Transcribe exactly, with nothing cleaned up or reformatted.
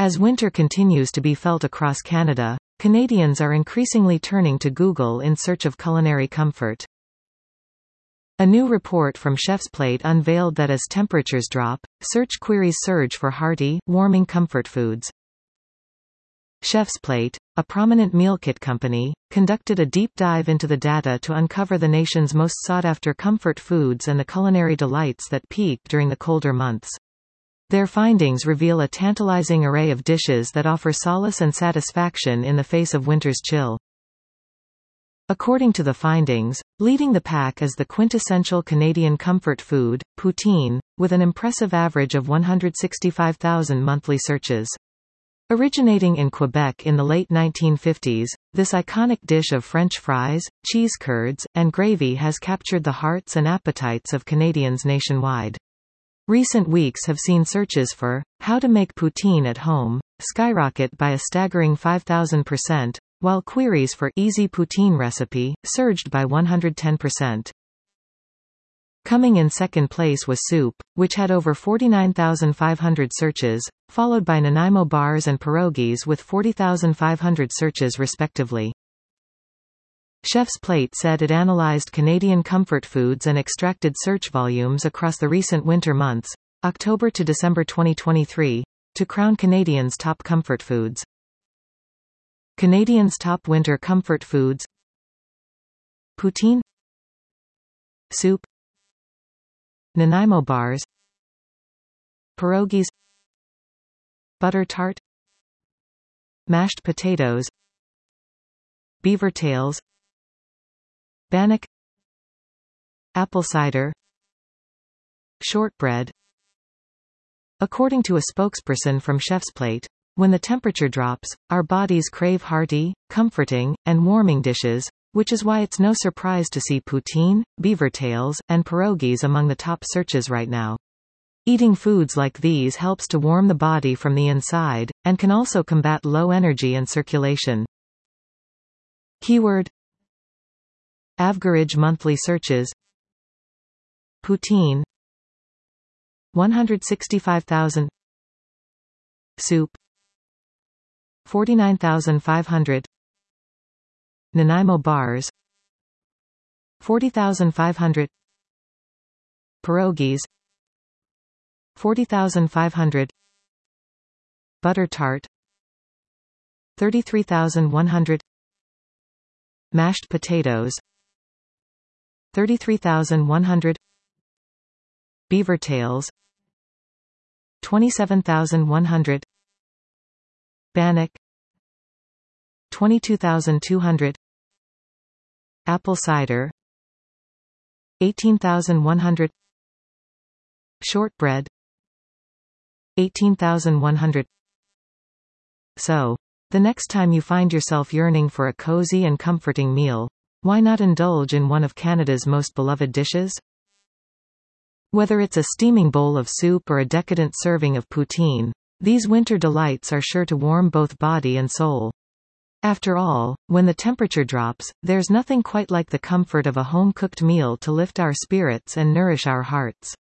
As winter continues to be felt across Canada, Canadians are increasingly turning to Google in search of culinary comfort. A new report from Chef's Plate unveiled that as temperatures drop, search queries surge for hearty, warming comfort foods. Chef's Plate, a prominent meal kit company, conducted a deep dive into the data to uncover the nation's most sought-after comfort foods and the culinary delights that peak during the colder months. Their findings reveal a tantalizing array of dishes that offer solace and satisfaction in the face of winter's chill. According to the findings, leading the pack is the quintessential Canadian comfort food, poutine, with an impressive average of one hundred sixty-five thousand monthly searches. Originating in Quebec in the late nineteen fifties, this iconic dish of French fries, cheese curds, and gravy has captured the hearts and appetites of Canadians nationwide. Recent weeks have seen searches for how to make poutine at home skyrocket by a staggering five thousand percent, while queries for easy poutine recipe surged by one hundred ten percent. Coming in second place was soup, which had over forty-nine thousand five hundred searches, followed by Nanaimo bars and pierogies with forty thousand five hundred searches respectively. Chef's Plate said it analyzed Canadian comfort foods and extracted search volumes across the recent winter months, October to December twenty twenty-three, to crown Canadians' top comfort foods. Canadians' top winter comfort foods: poutine, soup, Nanaimo bars, pierogies, butter tart, mashed potatoes, beaver tails, bannock, apple cider, shortbread. According to a spokesperson from Chef's Plate, when the temperature drops, our bodies crave hearty, comforting, and warming dishes, which is why it's no surprise to see poutine, beaver tails, and pierogies among the top searches right now. Eating foods like these helps to warm the body from the inside, and can also combat low energy and circulation. Keyword: average monthly searches: poutine one hundred sixty-five thousand, soup forty-nine thousand five hundred, Nanaimo bars forty thousand five hundred, pierogies forty thousand five hundred, butter tart thirty-three thousand one hundred, mashed potatoes thirty-three thousand one hundred, beaver tails twenty-seven thousand one hundred, bannock twenty-two thousand two hundred, apple cider eighteen thousand one hundred, shortbread eighteen thousand one hundred. So, the next time you find yourself yearning for a cozy and comforting meal, why not indulge in one of Canada's most beloved dishes? Whether it's a steaming bowl of soup or a decadent serving of poutine, these winter delights are sure to warm both body and soul. After all, when the temperature drops, there's nothing quite like the comfort of a home-cooked meal to lift our spirits and nourish our hearts.